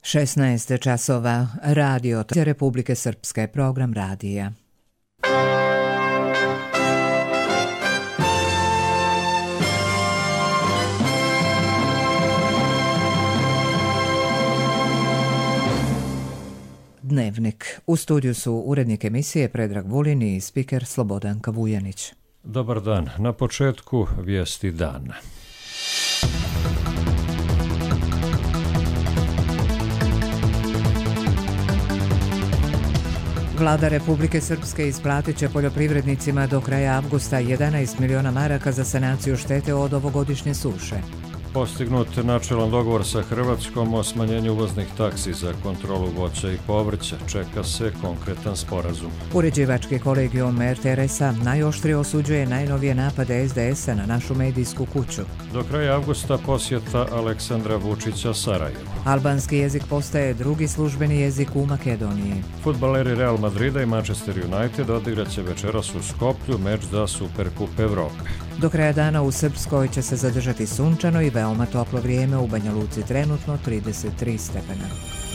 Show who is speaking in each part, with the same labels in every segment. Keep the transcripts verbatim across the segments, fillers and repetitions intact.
Speaker 1: šesnaest časova, radio Republike Srpske, program radija. Dnevnik. U studiju su urednik emisije Predrag Vulin i spiker Slobodanka Vujanić.
Speaker 2: Dobar dan. Na početku vijesti dana.
Speaker 1: Vlada Republike Srpske isplatit će poljoprivrednicima do kraja avgusta jedanaest miliona maraka za sanaciju štete od ovogodišnje suše.
Speaker 2: Postignut načelan dogovor sa Hrvatskom o smanjenju uvoznih taksi za kontrolu voća i povrća. Čeka se konkretan sporazum.
Speaker 1: Uređivački kolegijum er te er es-a najoštrije osuđuje najnovije napade es de es-a na našu medijsku kuću.
Speaker 2: Do kraja avgusta posjeta Aleksandra Vučića Sarajevu.
Speaker 1: Albanski jezik postaje drugi službeni jezik u Makedoniji.
Speaker 2: Fudbaleri Real Madrida i Manchester United odigrat će večeras u Skoplju meč za Superkup Evrope.
Speaker 1: Do kraja dana u Srpskoj će se zadržati sunčano i veoma toplo vrijeme, u Banja Luci trenutno trideset tri stepena.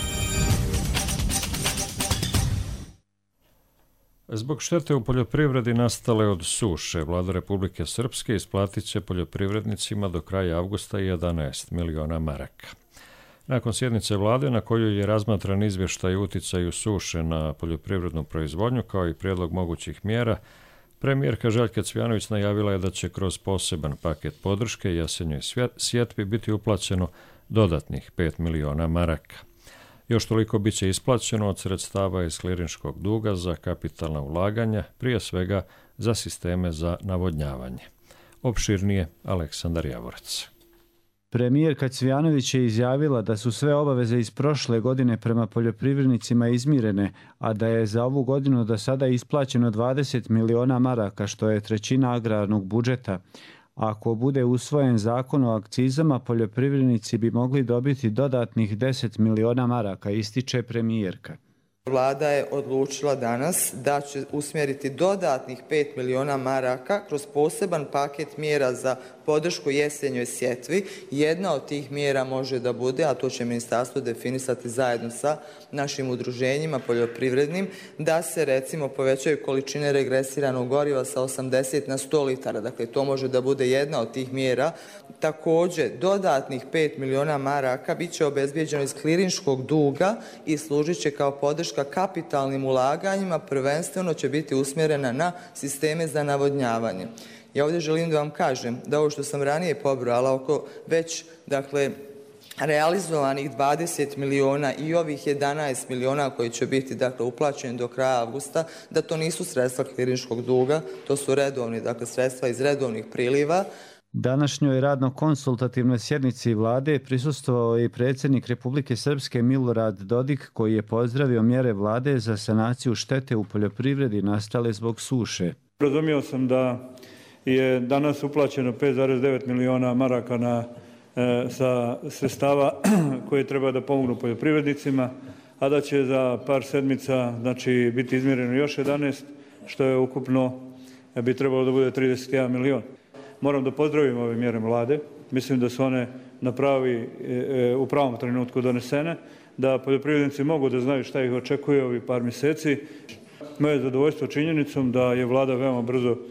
Speaker 2: Zbog štete u poljoprivredi nastale od suše, Vlada Republike Srpske isplatit će poljoprivrednicima do kraja avgusta jedanaest miliona maraka. Nakon sjednice vlade na kojoj je razmatran izvještaj uticaju suše na poljoprivrednu proizvodnju kao i prijedlog mogućih mjera, premijerka Željka Cvijanović najavila je da će kroz poseban paket podrške jesenjoj sjetvi biti uplaćeno dodatnih pet miliona maraka. Još toliko bit će isplaćeno od sredstava iz klirinškog duga za kapitalna ulaganja, prije svega za sisteme za navodnjavanje. Opširnije Aleksandar Javorac.
Speaker 3: Premijerka Cvijanović je izjavila da su sve obaveze iz prošle godine prema poljoprivrednicima izmirene, a da je za ovu godinu do sada isplaćeno dvadeset miliona maraka, što je trećina agrarnog budžeta. Ako bude usvojen zakon o akcizama, poljoprivrednici bi mogli dobiti dodatnih deset miliona maraka, ističe premijerka.
Speaker 4: Vlada je odlučila danas da će usmjeriti dodatnih pet miliona maraka kroz poseban paket mjera za podršku jesenjoj sjetvi. Jedna od tih mjera može da bude, a to će ministarstvo definisati zajedno sa našim udruženjima poljoprivrednim, da se recimo povećaju količine regresiranog goriva sa osamdeset na sto litara. Dakle, to može da bude jedna od tih mjera. Također, dodatnih pet miliona maraka bit će obezbijeđeno iz klirinškog duga i služit će kao podrška kapitalnim ulaganjima, prvenstveno će biti usmjerena na sisteme za navodnjavanje. Ja ovdje želim da vam kažem da ovo što sam ranije pobrojala oko već, dakle, realizovanih dvadeset miliona i ovih jedanaest miliona koji će biti, dakle, uplaćeni do kraja avgusta, da to nisu sredstva klirinškog duga, to su redovni, dakle, sredstva iz redovnih priliva.
Speaker 3: Današnjoj radno-konsultativnoj sjednici vlade prisustvovao je i predsjednik Republike Srpske Milorad Dodik, koji je pozdravio mjere vlade za sanaciju štete u poljoprivredi nastale zbog suše.
Speaker 5: Razumio sam da je danas uplaćeno pet zarez devet miliona maraka na, e, sa sredstava koje treba da pomognu poljoprivrednicima, a da će za par sedmica, znači, biti izmjereno još jedanaest, što je ukupno bi trebalo da bude trideset jedan milion. Moram da pozdravim ove mjere vlade. Mislim da su one na pravi, e, u pravom trenutku donesene, da poljoprivrednici mogu da znaju šta ih očekuje ovih par mjeseci. Moje zadovoljstvo činjenicom da je vlada veoma brzo e,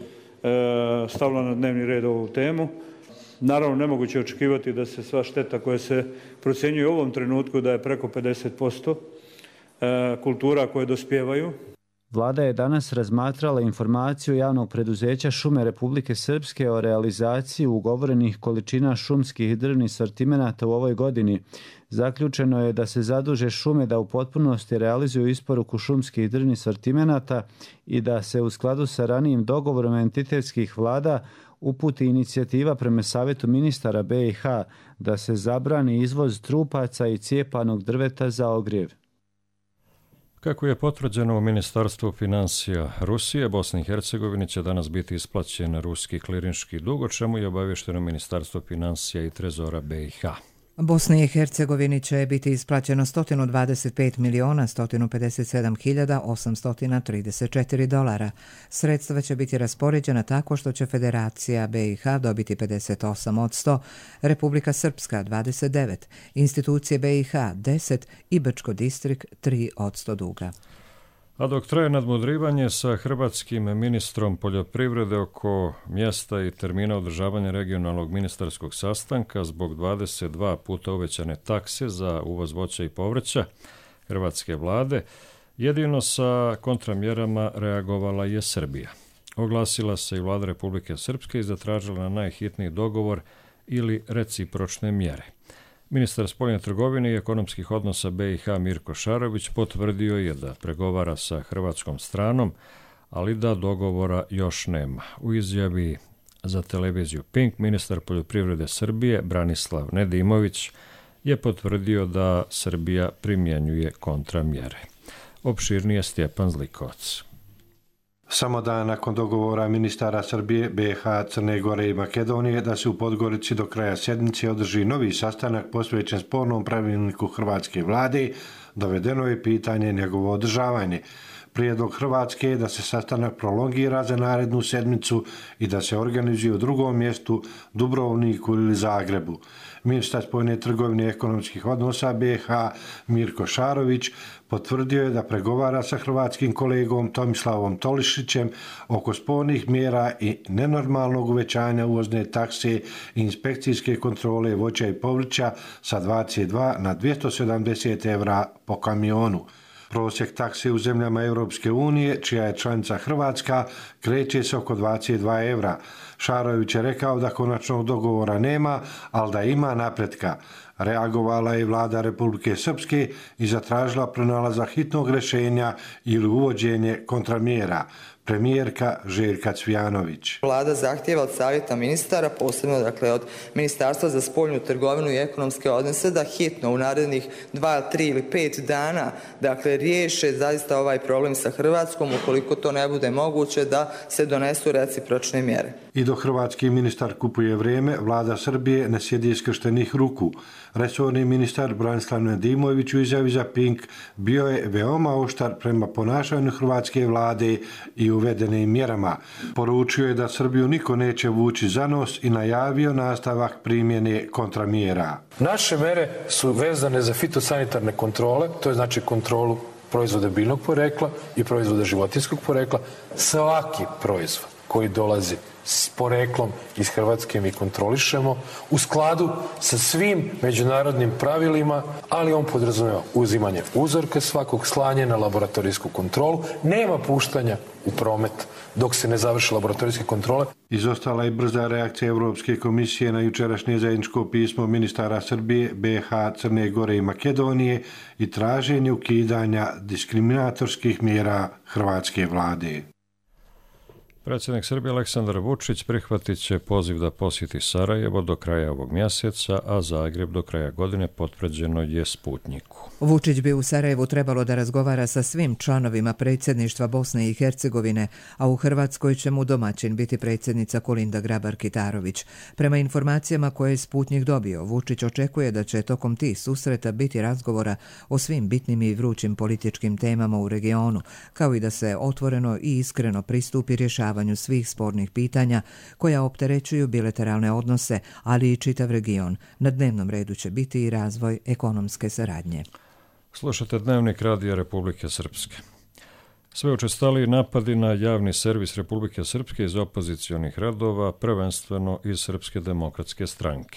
Speaker 5: stavila na dnevni red ovu temu. Naravno, nemoguće očekivati da se sva šteta koja se procjenjuje u ovom trenutku, da je preko pedeset posto e, kultura koje dospijevaju.
Speaker 3: Vlada je danas razmatrala informaciju javnog preduzeća Šume Republike Srpske o realizaciji ugovorenih količina šumskih drvnih sortimenata u ovoj godini. Zaključeno je da se zaduže šume da u potpunosti realizuju isporuku šumskih drvnih sortimenata i da se u skladu sa ranijim dogovorom entitetskih vlada uputi inicijativa prema Savjetu ministara be i ha da se zabrani izvoz trupaca i cijepanog drveta za ogrjev.
Speaker 2: Kako je potvrđeno u Ministarstvu financija Rusije, Bosni i Hercegovini će danas biti isplaćen ruski klirinški dug, o čemu je obavješteno Ministarstvo financija i trezora be i ha.
Speaker 1: Bosni i Hercegovini će biti isplaćeno sto dvadeset pet miliona sto pedeset sedam hiljada osamsto trideset četiri dolara. Sredstva će biti raspoređena tako što će Federacija B i H dobiti pedeset osam od sto, Republika Srpska dvadeset devet, institucije B i H deset i Brčko Distrik tri od sto duga.
Speaker 2: A dok traje nadmudrivanje sa hrvatskim ministrom poljoprivrede oko mjesta i termina održavanja regionalnog ministarskog sastanka zbog dvadeset dva puta uvećane takse za uvoz voća i povrća hrvatske vlade, jedino sa kontramjerama reagovala je Srbija. Oglasila se i vlada Republike Srpske i zatražila na najhitniji dogovor ili recipročne mjere. Ministar spoljne trgovine i ekonomskih odnosa B i H Mirko Šarović potvrdio je da pregovara sa hrvatskom stranom, ali da dogovora još nema. U izjavi za televiziju Pink ministar poljoprivrede Srbije Branislav Nedimović je potvrdio da Srbija primjenjuje kontramjere. Opširnije Stjepan Zlikovac.
Speaker 6: Samo dan nakon dogovora ministara Srbije, B i H, Crne Gore i Makedonije da se u Podgorici do kraja sjednice održi novi sastanak posvećen spornom pravilniku hrvatske vlade, dovedeno je pitanje njegovo održavanje. Prijedlog Hrvatske je da se sastanak prolongira za narednu sedmicu i da se organizuje u drugom mjestu, Dubrovniku ili Zagrebu. Ministar spoljne trgovine i ekonomskih odnosa B i H Mirko Šarović potvrdio je da pregovara sa hrvatskim kolegom Tomislavom Tolišićem oko spornih mjera i nenormalnog uvećanja uvozne takse i inspekcijske kontrole voća i povrća sa dvadeset dva na dvjesto sedamdeset evra po kamionu. Prosjek takse u zemljama Europske unije, čija je članica Hrvatska, kreće se oko dvadeset dva evra. Šarović je rekao da konačnog dogovora nema, ali da ima napretka. Reagovala je vlada Republike Srpske i zatražila pronalazak hitnog rješenja ili uvođenje kontramjera. Premijerka Željka Cvijanović.
Speaker 4: Vlada zahtijeva od savjeta ministara, posebno dakle od Ministarstva za spoljnu trgovinu i ekonomske odnose, da hitno u narednih dva, tri ili pet dana dakle riješe zaista ovaj problem sa Hrvatskom, ukoliko to ne bude moguće da se donesu recipročne mjere.
Speaker 6: I dok hrvatski ministar kupuje vrijeme, vlada Srbije ne sjedi iskrštenih ruku. Resorni ministar Branislav Nedimović u izjavi za Pink bio je veoma oštar prema ponašanju hrvatske vlade i uvedenim mjerama. Poručio je da Srbiju niko neće vući za nos i najavio nastavak primjene kontramjera.
Speaker 7: Naše mere su vezane za fitosanitarne kontrole, to je znači kontrolu proizvoda biljnog porekla i proizvoda životinjskog porekla. Svaki proizvod koji dolazi s poreklom iz Hrvatske mi kontrolišemo u skladu sa svim međunarodnim pravilima, ali on podrazumijeva uzimanje uzorka svakog, slanje na laboratorijsku kontrolu, nema puštanja u promet dok se ne završi laboratorijske kontrole.
Speaker 6: Izostala je brza reakcija Europske komisije na jučerašnje zajedničko pismo ministara Srbije, B i H, Crne Gore i Makedonije i traženje ukidanja diskriminatorskih mjera hrvatske vlade.
Speaker 2: Predsjednik Srbije Aleksandar Vučić prihvatit će poziv da posjeti Sarajevo do kraja ovog mjeseca, a Zagreb do kraja godine potvrđeno je Sputnjiku.
Speaker 1: Vučić bi u Sarajevu trebalo da razgovara sa svim članovima predsjedništva Bosne i Hercegovine, a u Hrvatskoj će mu domaćin biti predsjednica Kolinda Grabar-Kitarović. Prema informacijama koje je Sputnjik dobio, Vučić očekuje da će tokom tih susreta biti razgovora o svim bitnim i vrućim političkim temama u regionu, kao i da se otvoreno i iskreno pristupi rješavanju svih spornih pitanja koja opterećuju bilateralne odnose, ali i čitav region. Na dnevnom redu će biti i razvoj ekonomske saradnje.
Speaker 2: Slušate Dnevnik Radija Republike Srpske. Sve učestaliji napadi na javni servis Republike Srpske iz opozicionih redova, prvenstveno iz Srpske demokratske stranke.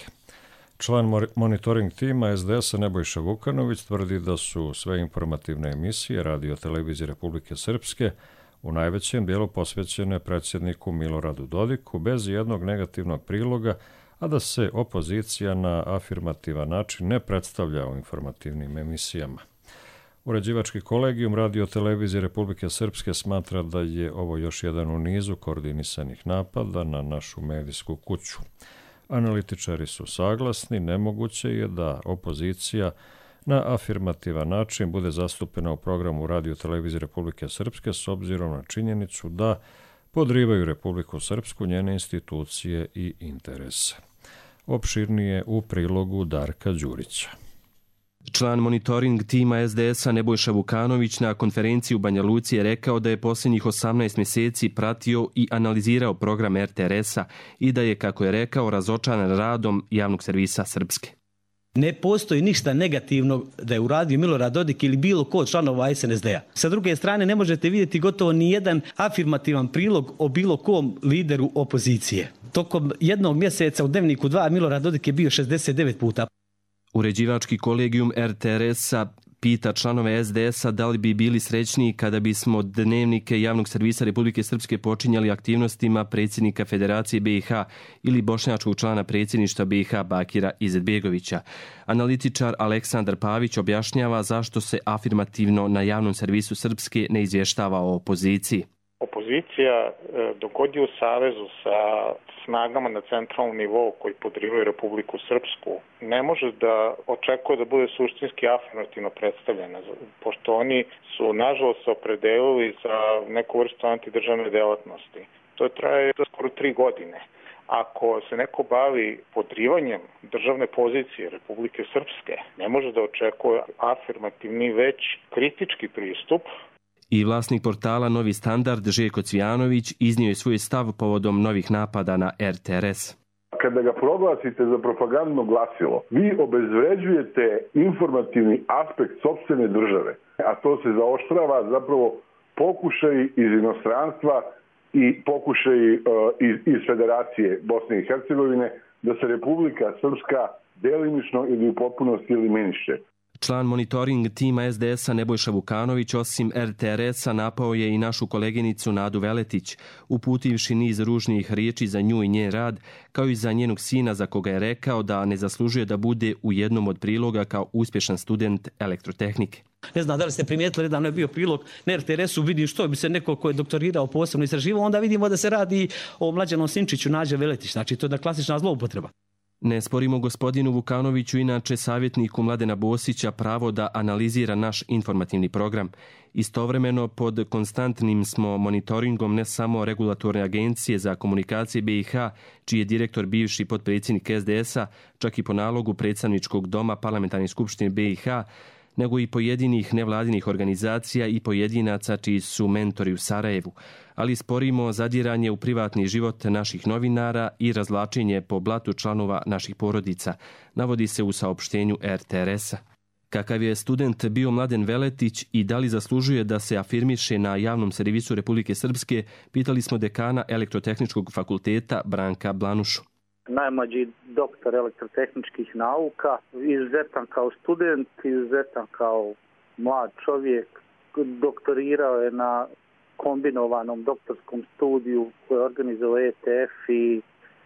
Speaker 2: Član monitoring tima S D S-a Nebojša Vukanović tvrdi da su sve informativne emisije Radio televizije Republike Srpske u najvećem dijelu posvećene predsjedniku Miloradu Dodiku bez jednog negativnog priloga, a da se opozicija na afirmativan način ne predstavlja u informativnim emisijama. Uređivački kolegijum Radio televizije Republike Srpske smatra da je ovo još jedan u nizu koordinisanih napada na našu medijsku kuću. Analitičari su saglasni, nemoguće je da opozicija na afirmativan način bude zastupena u programu Radio televizije Republike Srpske s obzirom na činjenicu da podrivaju Republiku Srpsku, njene institucije i interese. Opširnije u prilogu Darka Đurića.
Speaker 8: Član monitoring tima es de es-a Nebojša Vukanović na konferenciji u Banja Luci je rekao da je posljednjih osamnaest mjeseci pratio i analizirao program er te er es-a i da je, kako je rekao, razočaran radom javnog servisa Srpske.
Speaker 9: Ne postoji ništa negativno da je uradio Milorad Dodik ili bilo ko od članova es en es de-a. Sa druge strane, ne možete vidjeti gotovo ni jedan afirmativan prilog o bilo kom lideru opozicije. Tokom jednog mjeseca u Dnevniku dva Milorad Dodik je bio šezdeset devet puta.
Speaker 8: Uređivački kolegijum er te er es-a pita članove es de es-a da li bi bili srećniji kada bismo dnevnike javnog servisa Republike Srpske počinjali aktivnostima predsjednika Federacije be i ha ili bošnjačkog člana predsjedništva be i ha Bakira Izetbegovića. Analitičar Aleksandar Pavić objašnjava zašto se afirmativno na javnom servisu Srpske ne izvještava o opoziciji.
Speaker 10: Opozicija dok god je u savezu sa snagama na centralnom nivou koji podrivaju Republiku Srpsku ne može da očekuje da bude suštinski afirmativno predstavljena, pošto oni su nažalost se opredelili za neku vrstu antidržavne delatnosti. To traje skoro tri godine. Ako se neko bavi podrivanjem državne pozicije Republike Srpske, ne može da očekuje afirmativni već kritički pristup.
Speaker 8: I vlasnik portala Novi standard Željko Cvijanović iznio je svoj stav povodom novih napada na er te er es.
Speaker 11: Kada ga proglasite za propagandno glasilo, vi obezvređujete informativni aspekt sopstvene države, a to se zaoštrava zapravo pokušaj iz inostranstva i pokušaj uh, iz, iz Federacije Bosne i Hercegovine da se Republika Srpska delimično ili u potpunosti eliminiše.
Speaker 8: Član monitoring tima es de es-a Nebojša Vukanović osim er te er es-a napao je i našu koleginicu Nadu Veletić, uputivši niz ružnih riječi za nju i njen rad, kao i za njenog sina za koga je rekao da ne zaslužuje da bude u jednom od priloga kao uspješan student elektrotehnike.
Speaker 9: Ne znam da li ste primijetili, nedavno je bio prilog na er te er es-u, vidim što bi se neko ko je doktorirao posebno istraživao, onda vidimo da se radi o mlađanom sinčiću Nađe Veletić, znači to je da klasična zloupotreba.
Speaker 8: Ne sporimo gospodinu Vukanoviću, inače savjetniku Mladena Bosića, pravo da analizira naš informativni program. Istovremeno pod konstantnim smo monitoringom ne samo regulatorne agencije za komunikacije be i ha, čiji je direktor bivši potpredsjednik es de es-a, čak i po nalogu predstavničkog doma Parlamentarne skupštine be i ha, nego i pojedinih nevladinih organizacija i pojedinaca čiji su mentori u Sarajevu, ali sporimo zadiranje u privatni život naših novinara i razvlačenje po blatu članova naših porodica, navodi se u saopštenju er te er es-a. Kakav je student bio Mladen Veletić i da li zaslužuje da se afirmiše na javnom servisu Republike Srpske, pitali smo dekana Elektrotehničkog fakulteta Branka Blanušu.
Speaker 12: Najmlađi doktor elektrotehničkih nauka, izuzetan kao student, izuzetan kao mlad čovjek, doktorirao je na kombinovanom doktorskom studiju koje je organizovao e te ef i e,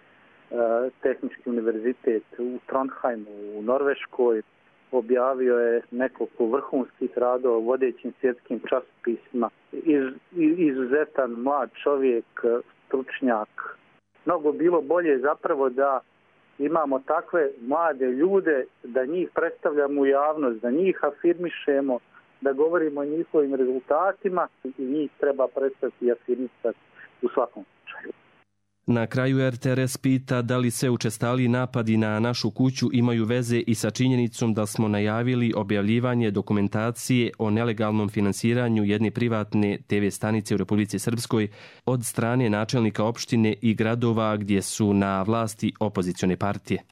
Speaker 12: Tehnički univerzitet u Trondheimu u Norveškoj. Objavio je nekoliko vrhunskih radova u vodećim svjetskim časopisima. Iz, izuzetan mlad čovjek, stručnjak. Mnogo bilo bolje zapravo da imamo takve mlade ljude, da njih predstavljamo u javnost, da njih afirmišemo, da govorimo o njihovim rezultatima i njih treba predstaviti i afirmisati u svakom slučaju.
Speaker 8: Na kraju er te er es pita da li sve učestaliji napadi na našu kuću imaju veze i sa činjenicom da smo najavili objavljivanje dokumentacije o nelegalnom finansiranju jedne privatne te ve stanice u Republici Srpskoj od strane načelnika opštine i gradova gdje su na vlasti opozicione partije.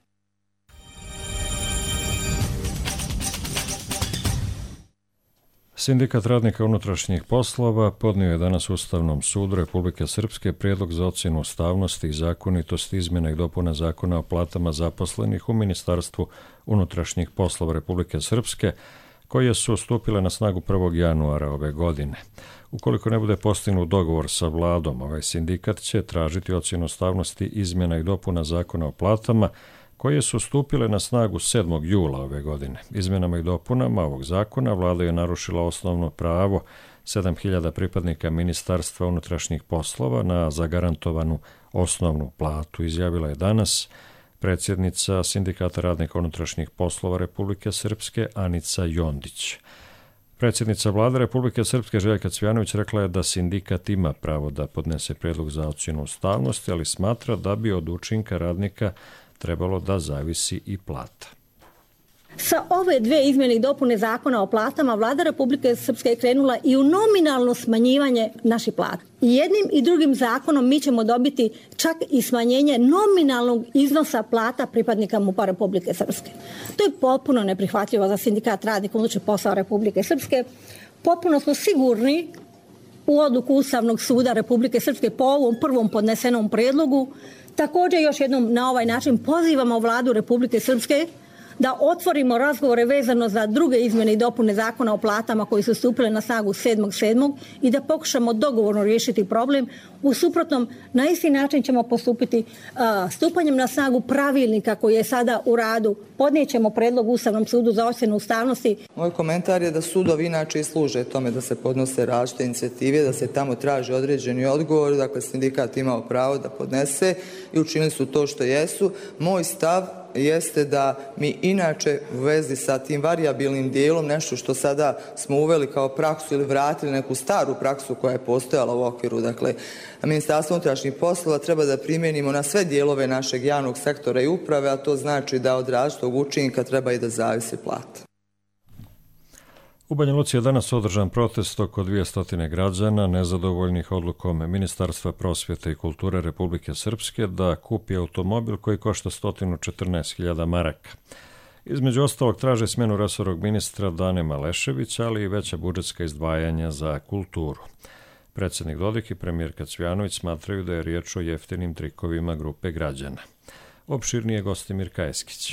Speaker 2: Sindikat radnika unutrašnjih poslova podnio je danas Ustavnom sudu Republike Srpske prijedlog za ocjenu ustavnosti i zakonitosti izmjena i dopuna zakona o platama zaposlenih u Ministarstvu unutrašnjih poslova Republike Srpske, koje su stupile na snagu prvog januara ove godine. Ukoliko ne bude postignut dogovor sa vladom, ovaj sindikat će tražiti ocjenu ustavnosti izmjena i dopuna zakona o platama, koje su stupile na snagu sedmog jula ove godine. Izmjenama i dopunama ovog zakona vlada je narušila osnovno pravo sedam hiljada pripadnika Ministarstva unutrašnjih poslova na zagarantovanu osnovnu platu, izjavila je danas predsjednica Sindikata radnika unutrašnjih poslova Republike Srpske Anica Jondić. Predsjednica vlade Republike Srpske Željka Cvijanović rekla je da sindikat ima pravo da podnese prijedlog za ocjenu ustavnosti, ali smatra da bi od učinka radnika trebalo da zavisi i plata.
Speaker 13: Sa ove dve izmjene i dopune zakona o platama vlada Republike Srpske je krenula i u nominalno smanjivanje naših plata. I jednim i drugim zakonom mi ćemo dobiti čak i smanjenje nominalnog iznosa plata pripadnika MUP-a Republike Srpske. To je potpuno neprihvatljivo za sindikat radnika unutrašnjih poslova Republike Srpske. Potpuno smo sigurni u odluku Ustavnog suda Republike Srpske po ovom prvom podnesenom predlogu. Također još jednom na ovaj način pozivamo vladu Republike Srpske da otvorimo razgovore vezano za druge izmjene i dopune zakona o platama koji su stupile na snagu sedmog sedmog i da pokušamo dogovorno riješiti problem. U suprotnom, na isti način ćemo postupiti uh, stupanjem na snagu pravilnika koji je sada u radu. Podnijećemo predlog Ustavnom sudu za ocjenu ustavnosti.
Speaker 4: Moj komentar je da sudovi inače i služe tome da se podnose različite inicijative, da se tamo traži određeni odgovor, dakle sindikat imao pravo da podnese i učinili su to što jesu. Moj stav jeste da mi inače u vezi sa tim varijabilnim dijelom, nešto što sada smo uveli kao praksu ili vratili neku staru praksu koja je postojala u okviru, dakle, Ministarstva unutrašnjih poslova, treba da primijenimo na sve dijelove našeg javnog sektora i uprave, a to znači da od različitog učinka treba i da zavisi plata.
Speaker 2: U Banja Luci je danas održan protest oko dvjesto građana nezadovoljnih odlukom Ministarstva prosvjete i kulture Republike Srpske da kupi automobil koji košta sto četrnaest hiljada maraka. Između ostalog traže smjenu resornog ministra Dane Maleševića, ali i veća budžetska izdvajanja za kulturu. Predsjednik Dodik i premijerka Cvijanović smatraju da je riječ o jeftinim trikovima grupe građana. Opširnije Gostimir Kajeskić.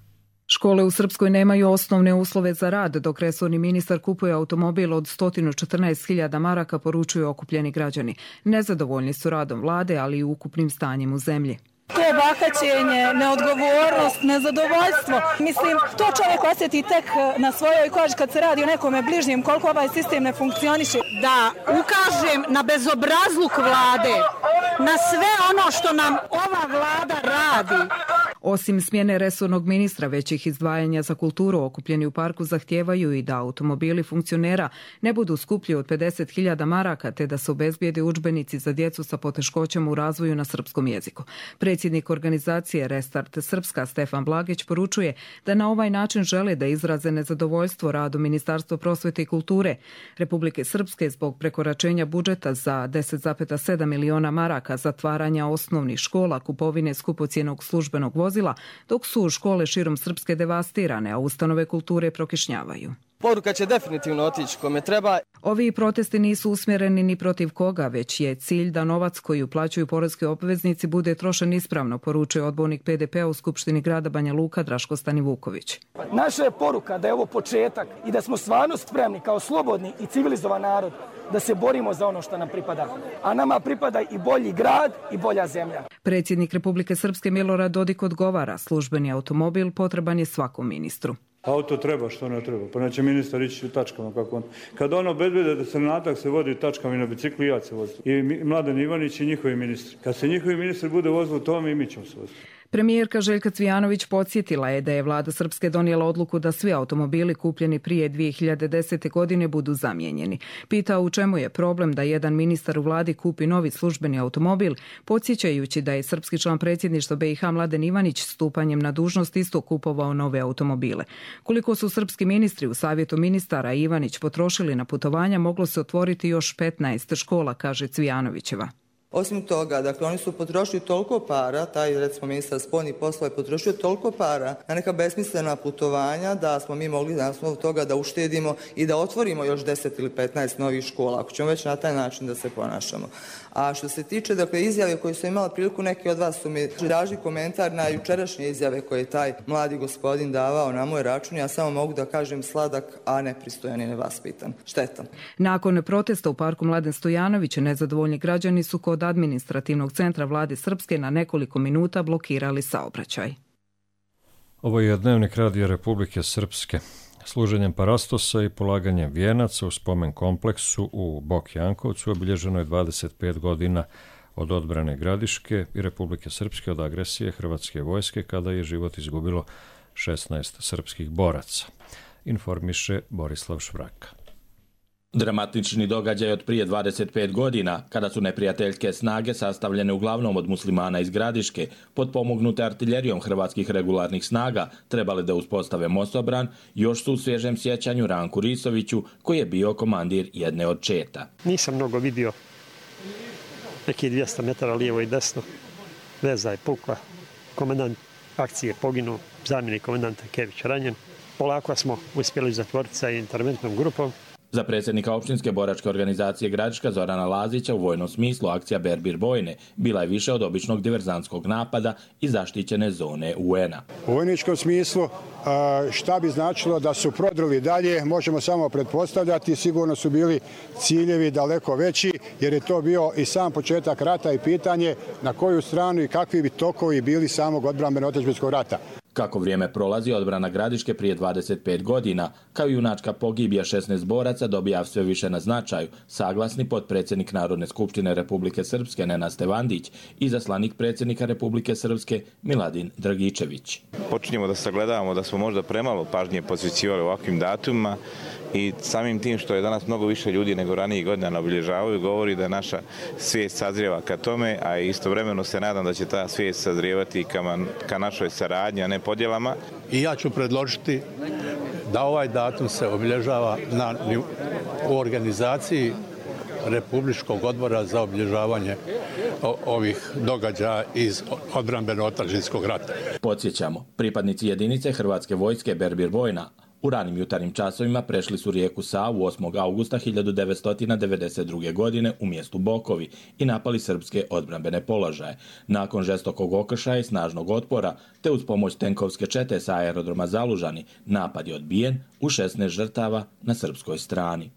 Speaker 14: Škole u Srpskoj nemaju osnovne uslove za rad, dok resorni ministar kupuje automobil od sto četrnaest hiljada maraka, poručuju okupljeni građani. Nezadovoljni su radom vlade, ali i ukupnim stanjem u zemlji.
Speaker 15: To je bakaćenje, neodgovornost, nezadovoljstvo. Mislim, to čovjek osjeti tek na svojoj koži kad se radi o nekome bližnjem, koliko ovaj sistem ne funkcioniše.
Speaker 16: Da ukažem na bezobrazluk vlade, na sve ono što nam ova vlada radi.
Speaker 14: Osim smjene resornog ministra, većih izdvajanja za kulturu, okupljeni u parku zahtijevaju i da automobili funkcionera ne budu skuplji od pedeset hiljada maraka, te da se obezbijede udžbenici za djecu sa poteškoćama u razvoju na srpskom jeziku. Predsjednik organizacije Restart Srpska Stefan Blagić poručuje da na ovaj način žele da izraze nezadovoljstvo radu Ministarstva prosvjete i kulture Republike Srpske zbog prekoračenja budžeta za deset zarez sedam miliona maraka, zatvaranja osnovnih škola, kupovine skupocjenog službenog vozila, dok su škole širom Srpske devastirane, a ustanove kulture prokišnjavaju.
Speaker 17: Poruka će definitivno otići kome treba.
Speaker 14: Ovi protesti nisu usmjereni ni protiv koga, već je cilj da novac koji uplaćuju poreski obveznici bude trošen ispravno, poručuje odbornik P D P-a u Skupštini grada Banja Luka Draško Stanivuković.
Speaker 18: Naša je poruka da je ovo početak i da smo stvarno spremni kao slobodni i civilizovan narod da se borimo za ono što nam pripada. A nama pripada i bolji grad i bolja zemlja.
Speaker 14: Predsjednik Republike Srpske Milorad Dodik odgovara, službeni automobil potreban je svakom ministru.
Speaker 5: Auto treba, što ne treba. Pa neće ministar ići u tačkama kako on. Kad ono obezbede da se natak se vodi tačkama i na bicikli, ja se vozim. I Mladen Ivanić i njihovi ministri. Kad se njihovi ministri bude vozili tome i mi ćemo se voziti.
Speaker 14: Premijerka Željka Cvijanović podsjetila je da je vlada Srpske donijela odluku da svi automobili kupljeni prije dvije hiljade desete. godine budu zamijenjeni. Pitao u čemu je problem da jedan ministar u vladi kupi novi službeni automobil, podsjećajući da je srpski član predsjedništva B i H Mladen Ivanić stupanjem na dužnost isto kupovao nove automobile. Koliko su srpski ministri u savjetu ministara Ivanić potrošili na putovanja, moglo se otvoriti još petnaest škola, kaže Cvijanovićeva.
Speaker 4: Osim toga, dakle, oni su potrošili toliko para, taj, recimo, ministar spoljnih poslova je potrošio toliko para na neka besmislena putovanja da smo mi mogli na osnovu toga da uštedimo i da otvorimo još deset ili petnaest novih škola, ako ćemo već na taj način da se ponašamo. A što se tiče, dakle, izjave koje su imala priliku, neki od vas su mi tražili komentar na jučerašnje izjave koje je taj mladi gospodin davao na moj račun. Ja samo mogu da kažem sladak, a nepristojan i nevaspitan. Šteta.
Speaker 14: Nakon protesta u parku Mladen Stojanović, nezadovoljni građani su kod administrativnog centra vlade Srpske na nekoliko minuta blokirali saobraćaj.
Speaker 2: Ovo je Dnevnik Radija Republike Srpske. Služenjem parastosa i polaganjem vijenaca u spomen kompleksu u Bok Jankovcu obilježeno je dvadeset pet godina od odbrane Gradiške i Republike Srpske od agresije Hrvatske vojske kada je život izgubilo šesnaest srpskih boraca. Informiše Borislav Švraka.
Speaker 19: Dramatični događaj od prije dvadeset pet godina, kada su neprijateljske snage sastavljene uglavnom od muslimana iz Gradiške, potpomognute artiljerijom hrvatskih regularnih snaga, trebali da uspostave mostobran, još su u svježem sjećanju Ranku Risoviću, koji je bio komandir jedne od četa.
Speaker 20: Nisam mnogo vidio, neki dvjesto metara lijevo i desno, veza je pukla, komandant akcije poginuo, zamjenik komandanta Kević ranjen. Polako smo uspjeli zatvoriti sa interventnom grupom.
Speaker 19: Za predsjednika općinske boračke organizacije Gradiška Zorana Lazića u vojnom smislu akcija Berbir Bojne bila je više od običnog diverzantskog napada i zaštićene zone U N-a.
Speaker 21: U vojničkom smislu šta bi značilo da su prodrli dalje, možemo samo pretpostavljati, sigurno su bili ciljevi daleko veći, jer je to bio i sam početak rata i pitanje na koju stranu i kakvi bi tokovi bili samog odbrambeno-otadžbinskog rata.
Speaker 19: Kako vrijeme prolazi, odbrana Gradiške prije dvadeset pet godina, kao i junačka pogibija šesnaest boraca, dobija sve više na značaju, saglasni potpredsjednik Narodne skupštine Republike Srpske Nenad Stevandić i zaslanik predsjednika Republike Srpske Miladin Dragičević.
Speaker 22: Počinjemo da sagledavamo da smo možda premalo pažnje posvećivali ovakvim datumima i samim tim što je danas mnogo više ljudi nego ranijih godina na obilježavaju, govori da naša svijest sazrijeva ka tome, a istovremeno se nadam da će ta svijest sazrijevati ka, ka našoj saradnji, a ne podjelama.
Speaker 23: I ja ću predložiti da ovaj datum se obilježava na, u organizaciji Republičkog odbora za obilježavanje ovih događaja iz odbrambeno-otadžbinskog rata.
Speaker 19: Podsjećamo, pripadnici jedinice Hrvatske vojske Berbir Bojna u ranim jutarnjim časovima prešli su rijeku Savu osmog augusta hiljadu devetsto devedeset druge. godine u mjestu Bokovi i napali srpske odbrambene položaje. Nakon žestokog okršaja i snažnog otpora, te uz pomoć tenkovske čete sa aerodroma Zalužani, napad je odbijen u šesnaest žrtava na srpskoj strani.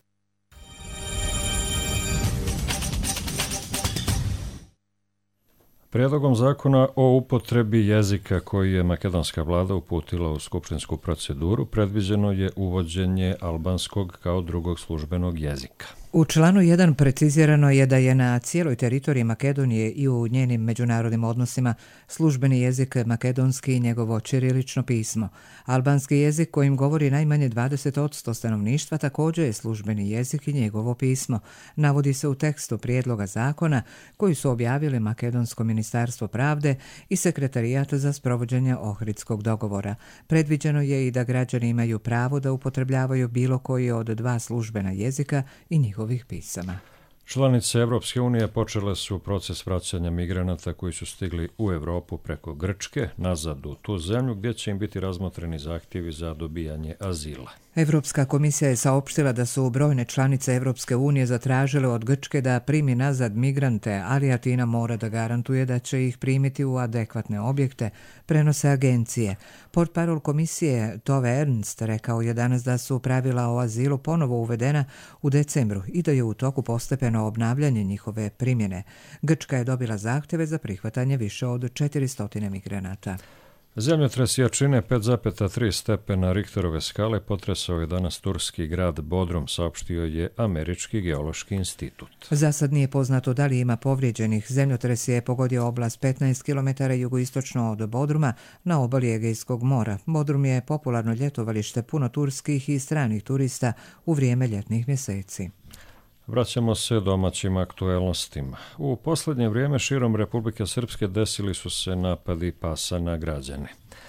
Speaker 2: Prijedlogom zakona o upotrebi jezika koji je makedonska vlada uputila u skupštinsku proceduru predviđeno je uvođenje albanskog kao drugog službenog jezika.
Speaker 1: U članu jedan precizirano je da je na cijeloj teritoriji Makedonije i u njenim međunarodnim odnosima službeni jezik makedonski i njegovo ćirilično pismo. Albanski jezik kojim govori najmanje dvadeset posto stanovništva također je službeni jezik i njegovo pismo. Navodi se u tekstu prijedloga zakona koji su objavili Makedonsko ministarstvo pravde i Sekretarijat za sprovođenje Ohridskog dogovora. Predviđeno je i da građani imaju pravo da upotrebljavaju bilo koji od dva službena jezika i njihov ovih pisama.
Speaker 2: Članice Evropske unije počele su proces vraćanja migranata koji su stigli u Europu preko Grčke nazad u tu zemlju gdje će im biti razmotreni zahtjevi za dobijanje azila.
Speaker 1: Evropska komisija je saopštila da su brojne članice Evropske unije zatražile od Grčke da primi nazad migrante, ali Atina mora da garantuje da će ih primiti u adekvatne objekte, prenose agencije. Portparol komisije Tove Ernst rekao je danas da su pravila o azilu ponovo uvedena u decembru i da je u toku postepeno obnavljanje njihove primjene. Grčka je dobila zahtjeve za prihvatanje više od četiristo migranata.
Speaker 2: Zemljotres jačine pet zarez tri stepena Richterove skale potresao je danas turski grad Bodrum, saopštio je Američki geološki institut.
Speaker 1: Za sad nije poznato da li ima povrijeđenih. Zemljotres je pogodio oblast petnaest kilometara jugoistočno od Bodruma na obali Egejskog mora. Bodrum je popularno ljetovalište puno turskih i stranih turista u vrijeme ljetnih mjeseci.
Speaker 2: Vraćamo se domaćim aktuelnostima. U posljednje vrijeme širom Republike Srpske desili su se napadi pasa na građane.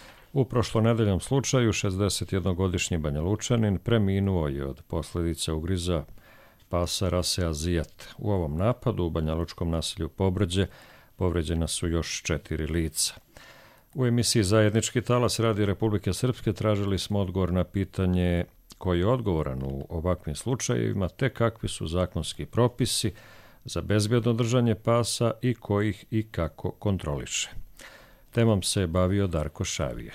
Speaker 2: U prošlonedeljnom slučaju šezdesetjednogodišnji Banjalučanin preminuo je od posljedica ugriza pasa rase Azijat. U ovom napadu u banjalučkom naselju Pobrđe povređena su još četiri lica. U emisiji Zajednički talas Radija Republike Srpske tražili smo odgovor na pitanje koji je odgovoran u ovakvim slučajevima, te kakvi su zakonski propisi za bezbjedno držanje pasa i kojih i kako kontroliše. Temom se bavio Darko Šavije.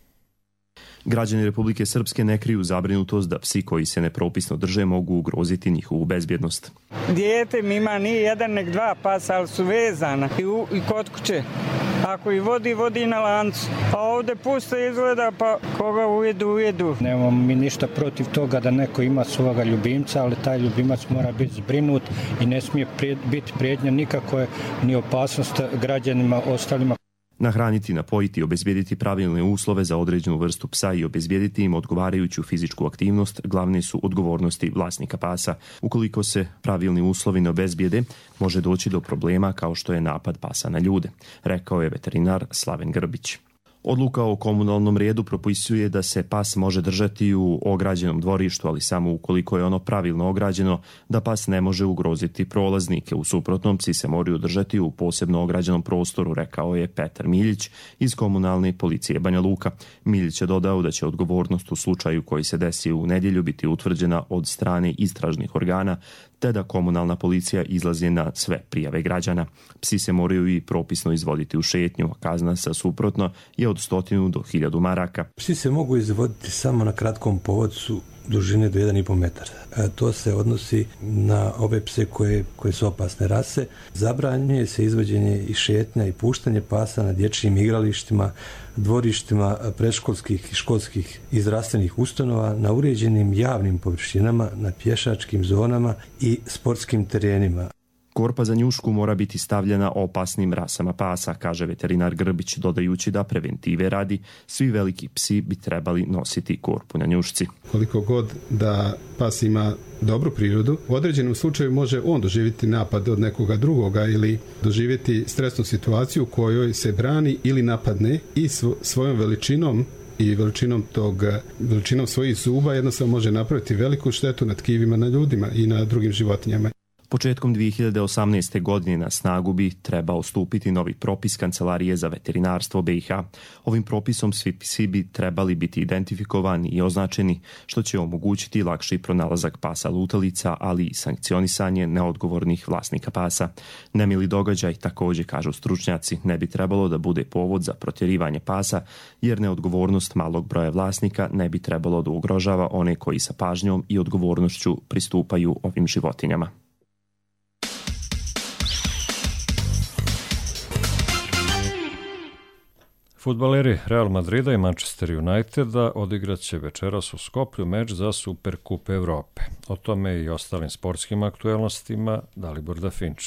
Speaker 24: Građani Republike Srpske ne kriju zabrinutost da psi koji se nepropisno drže mogu ugroziti njihovu bezbjednost.
Speaker 25: Dijete mi ima nije jedan nek dva pasa, ali su vezana i, u, i kod kuće. Ako i vodi, vodi na lancu. A ovdje puste izgleda, pa koga ujedu, ujedu.
Speaker 26: Nemamo mi ništa protiv toga da neko ima svoga ljubimca, ali taj ljubimac mora biti zbrinut i ne smije prije, biti prijetnja nikako je ni opasnost građanima ostalima.
Speaker 24: Nahraniti, napojiti i obezbijediti pravilne uslove za određenu vrstu psa i obezbijediti im odgovarajuću fizičku aktivnost glavne su odgovornosti vlasnika pasa. Ukoliko se pravilni uslovi ne obezbijede, može doći do problema kao što je napad pasa na ljude, rekao je veterinar Slaven Grbić. Odluka o komunalnom redu propisuje da se pas može držati u ograđenom dvorištu, ali samo ukoliko je ono pravilno ograđeno, da pas ne može ugroziti prolaznike. U suprotnom, psi se moraju držati u posebno ograđenom prostoru, rekao je Petar Miljić iz komunalne policije Banja Luka. Miljić je dodao da će odgovornost u slučaju koji se desi u nedjelju biti utvrđena od strane istražnih organa, te da komunalna policija izlazi na sve prijave građana. Psi se moraju i propisno izvoditi u šetnju, a kazna sa suprotno je od stotinu do hiljadu maraka.
Speaker 3: Psi se mogu izvoditi samo na kratkom povodcu dužine do jedan i pol metar. E, to se odnosi na ove pse koje, koje su opasne rase. Zabranjuje se izvođenje i šetnja i puštanje pasa na dječjim igralištima, dvorištima predškolskih i školskih i zdravstvenih ustanova, na uređenim javnim površinama, na pješačkim zonama i sportskim terenima.
Speaker 24: Korpa za njušku mora biti stavljena opasnim rasama pasa, kaže veterinar Grbić, dodajući da preventive radi svi veliki psi bi trebali nositi korpu na njušci.
Speaker 6: Koliko god da pas ima dobru prirodu, u određenom slučaju može on doživjeti napad od nekoga drugoga ili doživjeti stresnu situaciju u kojoj se brani ili napadne i svojom veličinom i veličinom tog, veličinom svojih zuba jednostavno može napraviti veliku štetu na tkivima, na ljudima i na drugim životinjama.
Speaker 24: Početkom dvije hiljade osamnaeste. godine na snagu bi trebao stupiti novi propis Kancelarije za veterinarstvo B i H. Ovim propisom svi psi bi trebali biti identifikovani i označeni, što će omogućiti lakši pronalazak pasa lutalica, ali i sankcionisanje neodgovornih vlasnika pasa. Nemili događaj, također kažu stručnjaci, ne bi trebalo da bude povod za protjerivanje pasa, jer neodgovornost malog broja vlasnika ne bi trebalo da ugrožava one koji sa pažnjom i odgovornošću pristupaju ovim životinjama.
Speaker 2: Fudbaleri Real Madrida i Manchester Uniteda odigrat će večeras u Skoplju meč za Superkup Evrope. O tome i ostalim sportskim aktuelnostima Dalibor Dafinčev.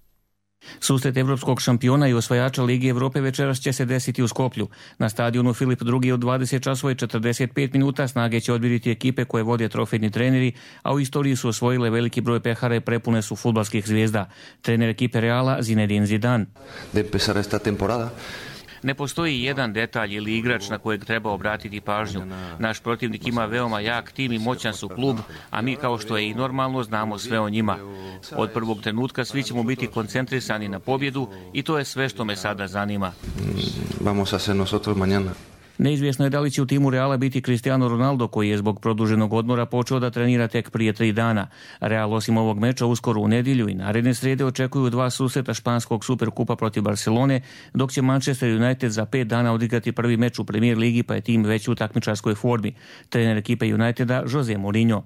Speaker 7: Susret evropskog šampiona i osvajača Lige Evrope večeras će se desiti u Skoplju. Na stadionu Filip drugi od dvadeset časova i četrdeset pet minuta snage će odbiriti ekipe koje vode trofejni treneri, a u istoriji su osvojile veliki broj pehara i prepune su fudbalskih zvijezda. Trener ekipe Reala Zinedine Zidane.
Speaker 9: De empezar esta temporada
Speaker 7: Ne postoji jedan detalj ili igrač na kojeg treba obratiti pažnju. Naš protivnik ima veoma jak tim i moćan su klub, a mi kao što je i normalno znamo sve o njima. Od prvog trenutka svi ćemo biti koncentrisani na pobjedu i to je sve što me sada zanima.
Speaker 9: Vamos a hacer nosotros mañana.
Speaker 7: Neizvjesno je da li će u timu Reala biti Cristiano Ronaldo, koji je zbog produženog odmora počeo da trenira tek prije tri dana. Real osim ovog meča uskoro u nedjelju i naredne srijede očekuju dva susreta španskog Superkupa protiv Barcelone, dok će Manchester United za pet dana odigrati prvi meč u Premier ligi, pa je tim već u takmičarskoj formi. Trener ekipe Uniteda Jose Mourinho.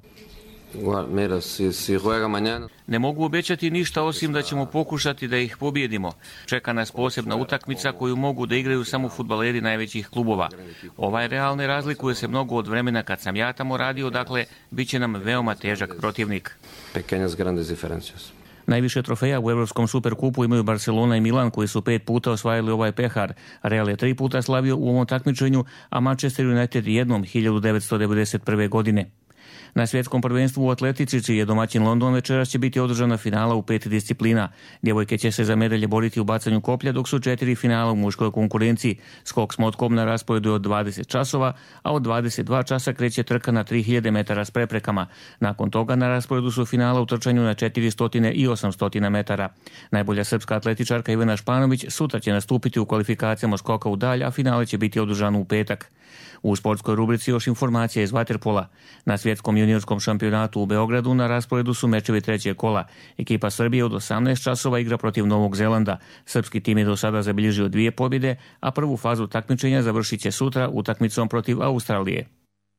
Speaker 9: Mira, si, si juega mañana.
Speaker 7: Ne mogu obećati ništa osim da ćemo pokušati da ih pobjedimo. Čeka nas posebna utakmica koju mogu da igraju samo fudbaleri najvećih klubova. Ovaj Real ne razlikuje se mnogo od vremena kad sam ja tamo radio, dakle, bit će nam veoma težak protivnik.
Speaker 9: Pequeñas grandes diferencias.
Speaker 7: Najviše trofeja u Evropskom superkupu imaju Barcelona i Milan, koji su pet puta osvajali ovaj pehar. Real je tri puta slavio u ovom takmičenju, a Manchester United jednom hiljadu devetsto devedeset prve. godine. Na svjetskom prvenstvu u atletici, čiji je domaćin London, večeras će biti održana finala u pet disciplina. Djevojke će se za medalje boriti u bacanju koplja, dok su četiri finala u muškoj konkurenciji. Skok s motkom na rasporedu od dvadeset časova, a od dvadeset dva časa kreće trka na tri hiljade metara s preprekama. Nakon toga na rasporedu su finala u trčanju na četiristo i osamsto metara. Najbolja srpska atletičarka Ivana Španović sutra će nastupiti u kvalifikacijama skoka u dalj, a finale će biti održano u petak. U sportskoj rubrici još informacija iz vaterpola. Na svjetskom juniorskom šampionatu u Beogradu na rasporedu su mečevi trećeg kola. Ekipa Srbije od osamnaest časova igra protiv Novog Zelanda. Srpski tim je do sada zabilježio dvije pobjede, a prvu fazu takmičenja završit će sutra utakmicom protiv Australije.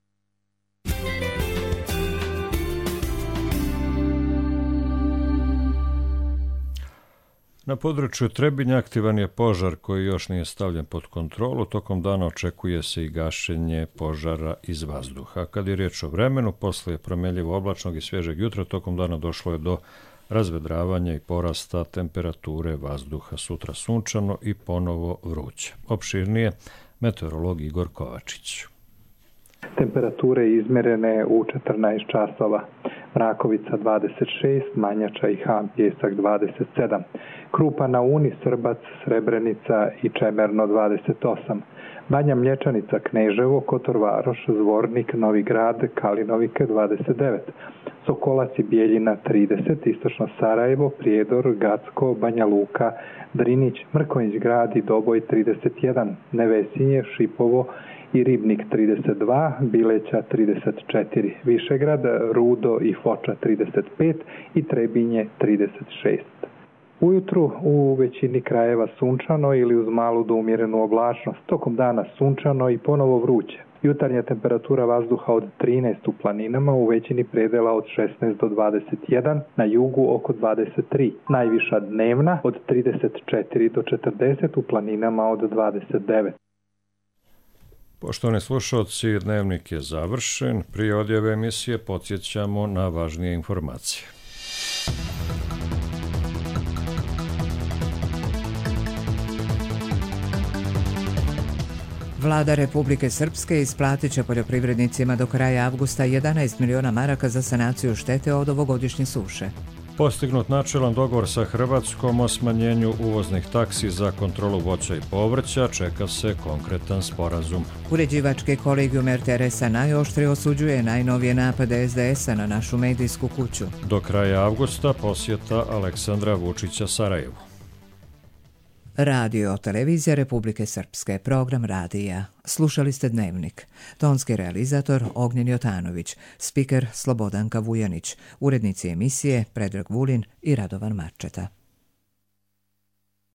Speaker 2: Na području Trebinja aktivan je požar koji još nije stavljen pod kontrolu. Tokom dana očekuje se i gašenje požara iz vazduha. Kad je riječ o vremenu, posle promjenjivo oblačnog i svježeg jutra, tokom dana došlo je do razvedravanja i porasta temperature vazduha, sutra sunčano i ponovo vruće. Opširnije, meteorolog Igor Kovačić.
Speaker 8: Temperature izmjerene u četrnaest časova. Mrakovica dvadeset šest, Manjača i Han Pjesak dvadeset sedam, Krupa na Uni, Srbac, Srebrenica i Čemerno dvadeset osam, Banja Mlječanica, Kneževo, Kotor Varoš, Zvornik, Novi Grad, Kalinovike dvadeset devet, Sokolac i Bijeljina trideset, Istočno Sarajevo, Prijedor, Gacko, Banja Luka, Drinić, Mrkonjić Grad i Doboj trideset jedan, Nevesinje, Šipovo i Ribnik trideset dva, Bileća trideset četiri, Višegrad, Rudo i Foča trideset pet i Trebinje trideset šest. Ujutru u većini krajeva sunčano ili uz malu do umjerenu oblačnost, tokom dana sunčano i ponovo vruće. Jutarnja temperatura vazduha od trinaest u planinama, u većini predela od šesnaest do dvadeset jedan, na jugu oko dvadeset tri. Najviša dnevna od trideset četiri do četrdeset, u planinama od dvadeset devet.
Speaker 2: Poštovani slušalci, dnevnik je završen. Prije odjave emisije podsjećamo na važnije informacije.
Speaker 1: Vlada Republike Srpske isplatit će poljoprivrednicima do kraja avgusta jedanaest miliona maraka za sanaciju štete od ovogodišnje suše.
Speaker 2: Postignut načelan dogovor sa Hrvatskom o smanjenju uvoznih taksi za kontrolu voća i povrća, čeka se konkretan sporazum.
Speaker 1: Uređivački kolegijum er te er es-a najoštrije osuđuje najnovije napade es de es-a na našu medijsku kuću.
Speaker 2: Do kraja avgusta posjeta Aleksandra Vučića Sarajevu.
Speaker 1: Radio televizija Republike Srpske, program radija. Slušali ste Dnevnik. Tonski realizator Ognjen Jotanović, spiker Slobodanka Vujanić, urednici emisije Predrag Vulin i Radovan Marčeta.